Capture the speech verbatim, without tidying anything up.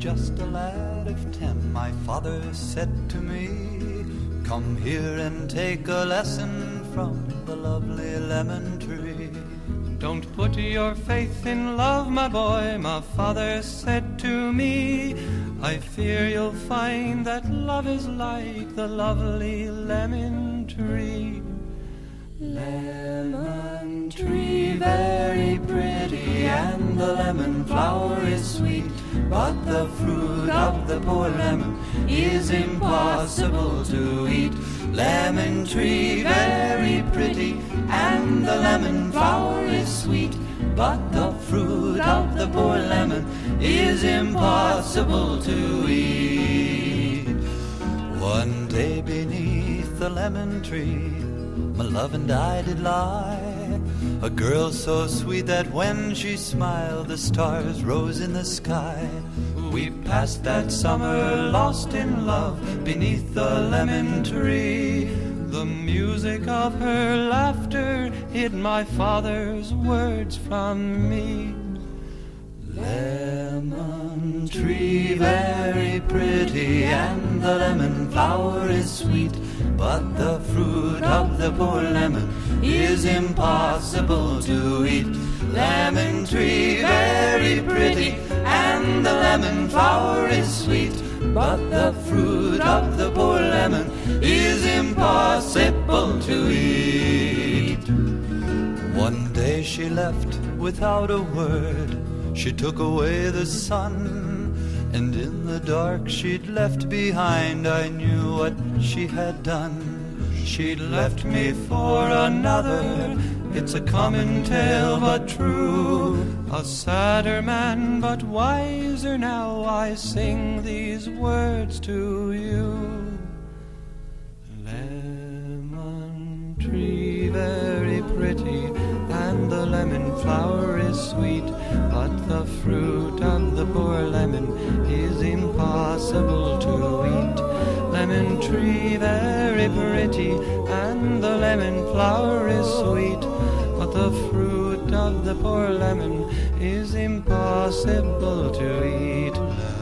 just a lad of ten, my father said to me, "Come here and take a lesson from the lovely lemon tree." "Don't put your faith in love, my boy," my father said to me. "I fear you'll find that love is like the lovely lemon tree." Lemon tree, very pretty, and the lemon flower is sweet, but the fruit of the poor lemon is impossible to eat. Lemon tree, very pretty, and the lemon flower is sweet, but the fruit of the poor lemon is impossible to eat. One day beneath the lemon tree, my love and I did lie, a girl so sweet that when she smiled the stars rose in the sky. We passed that summer lost in love beneath the lemon tree. The music of her laughter hid my father's words from me. Lemon tree, very pretty, and the lemon flower is sweet, but the fruit of the poor lemon is impossible to eat. Lemon tree, very pretty, and the lemon flower is sweet, but the fruit of the poor lemon is impossible to eat. One day she left without a word. She took away the sun, and in the dark she'd left behind, I knew what she had done. She'd left me for another, it's a common tale but true. A sadder man but wiser now, I sing these words to you. Lemon tree, very pretty, and the lemon flower is sweet, but the fruit of the poor lemon is impossible to eat. Lemon tree, very pretty, and the lemon flower is sweet, but the fruit of the poor lemon is impossible to eat.